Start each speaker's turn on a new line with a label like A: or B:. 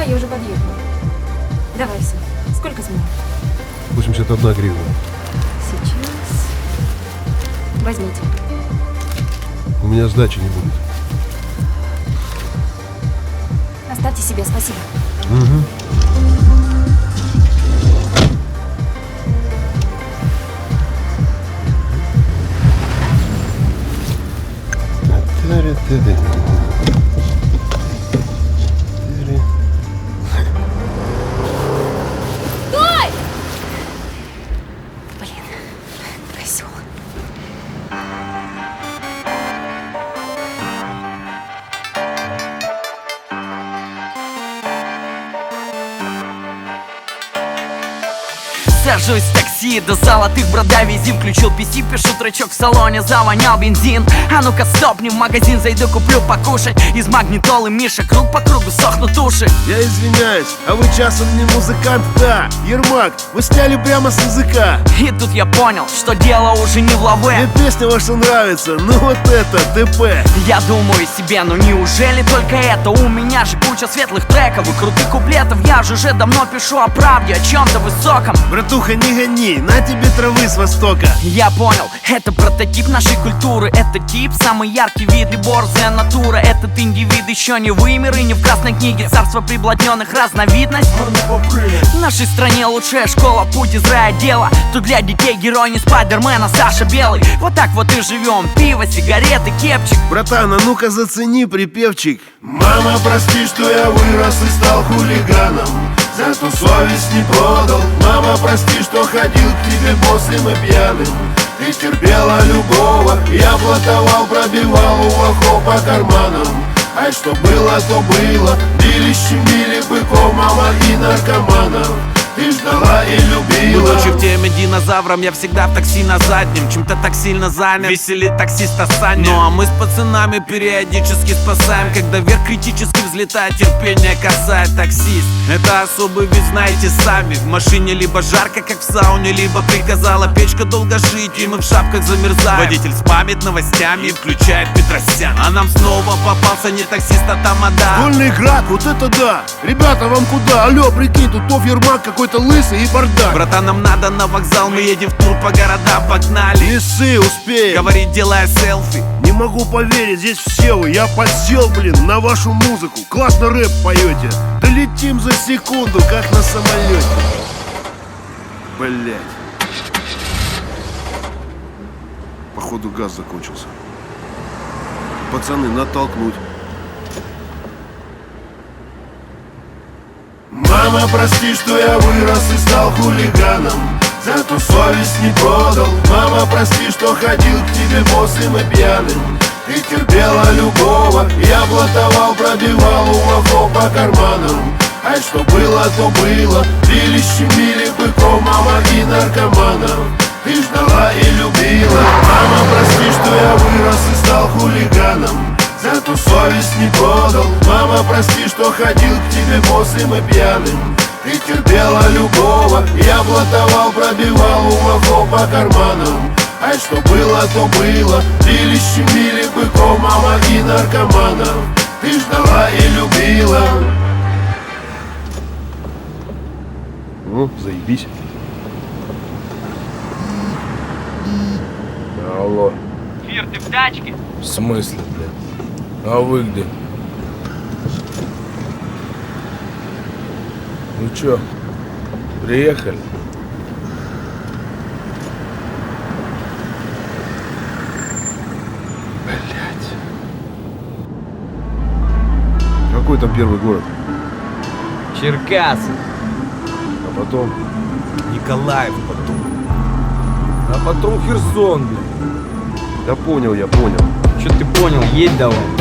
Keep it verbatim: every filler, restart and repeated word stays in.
A: Да, я уже подъехала. Давай все. Сколько с меня?
B: восемьдесят одна гривна.
A: Сейчас. Возьмите.
B: У меня сдачи не будет.
A: Оставьте себе, спасибо.
B: Угу.
A: Стой! Блин, козёл.
C: Сажусь в такси до золотых брода вези. Включил пи си, пишу тречок в салоне, завонял бензин. А ну-ка стопни, в магазин зайду, куплю покушать. Из магнитолы Миша, круг по кругу сохнут уши.
D: Я извиняюсь, а вы часом не музыкант? Да, Ермак, вы сняли прямо с языка.
C: И тут я понял, что дело уже не в лаве.
D: Мне песня ваша нравится, ну вот это, ТП.
C: Я думаю себе, ну неужели только это? У меня же куча светлых треков и крутых куплетов. Я же уже давно пишу о правде, о чем-то высоком.
D: Братуха, не гони, на тебе травы с востока.
C: Я понял, это прототип нашей культуры. Это тип, самый яркий вид и борзая натура. Этот индивид еще не вымер и не в красной книге. Царство приблотненных разновидность. В нашей стране лучшая школа, путь из рая дело. Тут для детей герой не Спайдермена, Саша Белый. Вот так вот и живем, пиво, сигареты, кепчик.
D: Братан, а ну-ка зацени припевчик. Мама, прости, что я вырос и стал хулиганом, зато совесть не продал. Мама, прости, что ходил к тебе босым и пьяным. Ты терпела любого, я блатовал, пробивал у лохов по карманам. Ай, что было, то было, били, щемили быков, мама и наркоманов. Ты ждала и любила.
E: Будучи в теме динозавром, я всегда в такси на заднем. Чем-то так сильно занят, веселит таксиста Саня. Ну а мы с пацанами периодически спасаем, когда вверх критически взлетает терпение, касает таксист. Это особый вид, знаете сами. В машине либо жарко, как в сауне, либо приказала печка долго жить, и мы в шапках замерзаем. Водитель спамит новостями и включает Петросян. А нам снова попался не таксист, а тамада.
D: Вольный град, вот это да. Ребята, вам куда? Алло, прикинь, тут Тоф Ермак какой-то лысый и бардак.
E: Братан, нам надо на вокзал, мы едем в тур по городам, погнали.
D: Не ссы, успеем.
E: Говорит, делая селфи.
D: Не могу поверить, здесь все вы. Я подсел, блин, на вашу музыку. Классно рэп поете. Долетим за секунду, как на самолете. Блять. Походу газ закончился. Пацаны, натолкнуть. Мама, прости, что я вырос и стал хулиганом, зато совесть не продал. Мама, прости, что ходил к тебе босым и пьяным. Ты терпела любого, я блатовал, пробивал у лохов по карманам. Ай, что было, то было, били, щемили быков, мама и наркоманов. Ты ждала и любила. Мама, прости, что я вырос и стал хулиганом, зато совесть не продал. Мама, прости, что ходил к тебе босым и пьяным. Ты терпела любого, я блатовал, пробивал у лохов по карманам. Ай, что было, то было, били, щемили быков, мама и наркоманов. Ты ждала и любила.
B: Ну, заебись.
F: Алло.
C: Фир, ты в тачке?
F: В смысле, блядь? А вы где? Ну чё, приехали? Блядь.
B: Какой там первый город?
G: Черкассы.
B: А потом?
F: Николаев потом. А потом Херсон, блядь.
B: Да понял, я понял.
G: Чё ты понял? Едь давай.